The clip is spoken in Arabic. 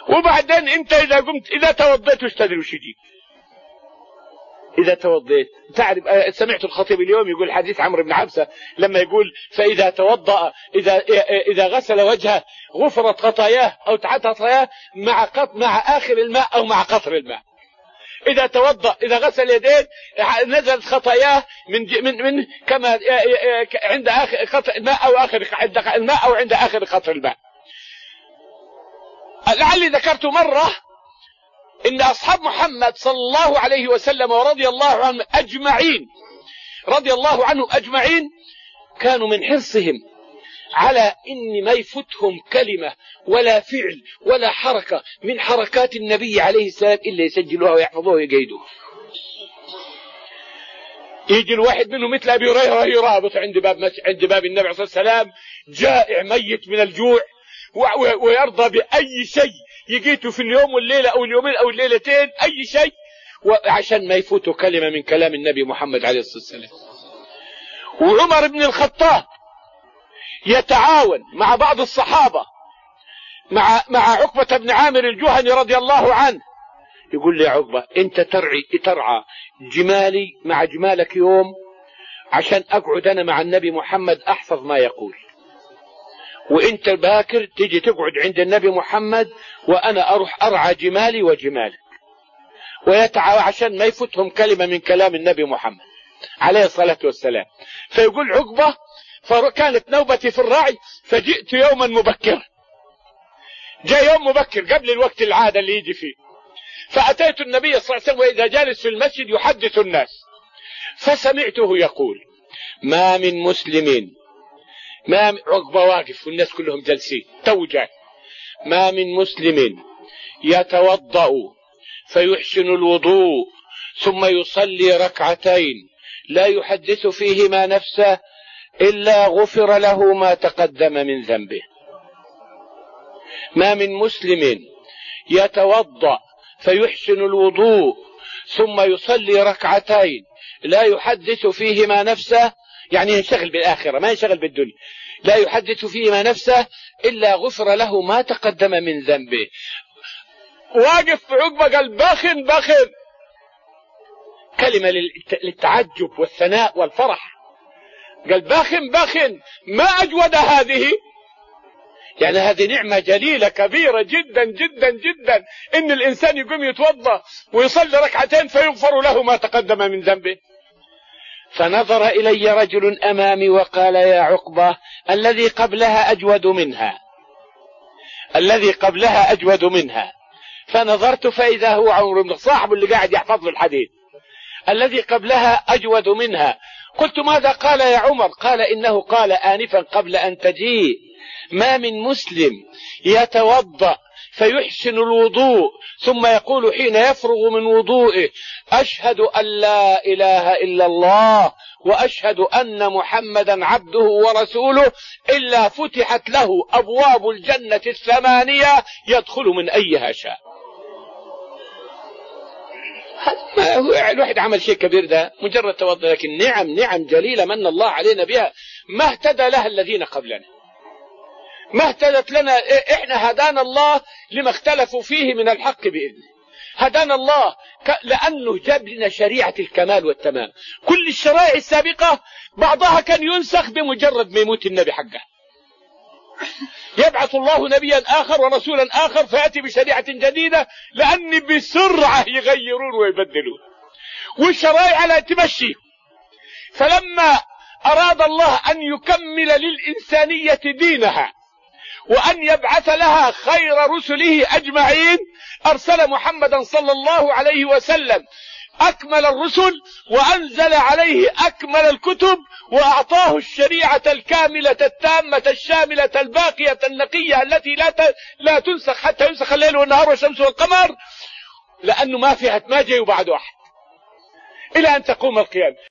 وبعدين انت اذا قمت اذا توضيت وش تدري وش يجيك؟ اذا توضيت تعرف، سمعت الخطيب اليوم يقول حديث عمرو بن عبسة لما يقول فاذا توضأ اذا غسل وجهه غفرت خطاياه او تعت خطاياه مع اخر الماء او مع قطر الماء. اذا توضأ اذا غسل يديه نزلت خطاياه من كما عند اخر قطر الماء او اخر عند الماء او عند اخر قطر الماء. لعلي ذكرت مرة ان اصحاب محمد صلى الله عليه وسلم ورضي الله عنهم اجمعين رضي الله عنهم اجمعين كانوا من حرصهم على ان ما يفوتهم كلمة ولا فعل ولا حركة من حركات النبي عليه السلام الا يسجلوها ويحفظوها ويقيدوها. يجي الواحد منهم مثل ابي هريرة يرابط عند باب النبي عليه الصلاة والسلام جائع ميت من الجوع ويرضى بأي شيء يجيته في اليوم والليلة أو اليومين أو الليلتين أي شيء عشان ما يفوتوا كلمة من كلام النبي محمد عليه الصلاة والسلام. وعمر بن الخطاب يتعاون مع بعض الصحابة مع عقبة بن عامر الجهني رضي الله عنه، يقول لي يا عقبة أنت ترعى جمالي مع جمالك يوم عشان أقعد أنا مع النبي محمد أحفظ ما يقول، وانت باكر تيجي تقعد عند النبي محمد وانا اروح ارعى جمالي وجمالك، ويتعاون عشان ما يفوتهم كلمة من كلام النبي محمد عليه الصلاة والسلام. فيقول عقبة فكانت نوبتي في الرعي فجئت يوما مبكرا، جاء يوم مبكر قبل الوقت العادة اللي يجي فيه، فأتيت النبي صلى الله عليه وسلم وإذا جالس في المسجد يحدث الناس، فسمعته يقول ما من مسلمين عقبة واقف والناس كلهم جالسين توجه، ما من مسلم يتوضأ فيحسن الوضوء ثم يصلي ركعتين لا يحدث فيهما نفسه إلا غفر له ما تقدم من ذنبه. ما من مسلم يتوضأ فيحسن الوضوء ثم يصلي ركعتين لا يحدث فيهما نفسه، يعني ينشغل بالآخرة ما ينشغل بالدنيا، لا يحدث فيهما نفسه إلا غفر له ما تقدم من ذنبه. واقف عقبة قال باخن باخن، كلمة للتعجب والثناء والفرح، قال باخن باخن ما أجود هذه، يعني هذه نعمة جليلة كبيرة جدا جدا جدا إن الإنسان يقوم يتوضأ ويصلي ركعتين فيغفر له ما تقدم من ذنبه. فنظر إلي رجل أمامي وقال يا عقبة الذي قبلها أجود منها، الذي قبلها أجود منها. فنظرت فإذا هو عمر بن صاحب اللي قاعد يحفظ الحديث، الذي قبلها أجود منها. قلت ماذا قال يا عمر؟ قال إنه قال آنفا قبل أن تجيء ما من مسلم يتوضأ فيحسن الوضوء ثم يقول حين يفرغ من وضوئه أشهد أن لا إله إلا الله وأشهد أن محمدا عبده ورسوله إلا فتحت له أبواب الجنة 8 يدخل من أيها شاء. الواحد عمل شيء كبير ده مجرد توضأ، لكن نعم جليلة من الله علينا بها ما اهتدى لها الذين قبلنا، ما اهتدت لنا احنا، هدانا الله لما اختلفوا فيه من الحق بإذنه، هدانا الله لأنه جاب لنا شريعة الكمال والتمام. كل الشرائع السابقة بعضها كان ينسخ بمجرد ما يموت النبي حقه، يبعث الله نبيا آخر ورسولا آخر فيأتي بشريعة جديدة لأن بسرعة يغيرون ويبدلون، والشرائع لا تمشي. فلما أراد الله أن يكمل للإنسانية دينها وأن يبعث لها خير رسله أجمعين أرسل محمدا صلى الله عليه وسلم أكمل الرسل وأنزل عليه أكمل الكتب وأعطاه الشريعة الكاملة التامة الشاملة الباقية النقية التي لا تنسخ حتى ينسخ الليل والنهار والشمس والقمر، لأنه ما جاء بعد أحد إلى أن تقوم القيامة.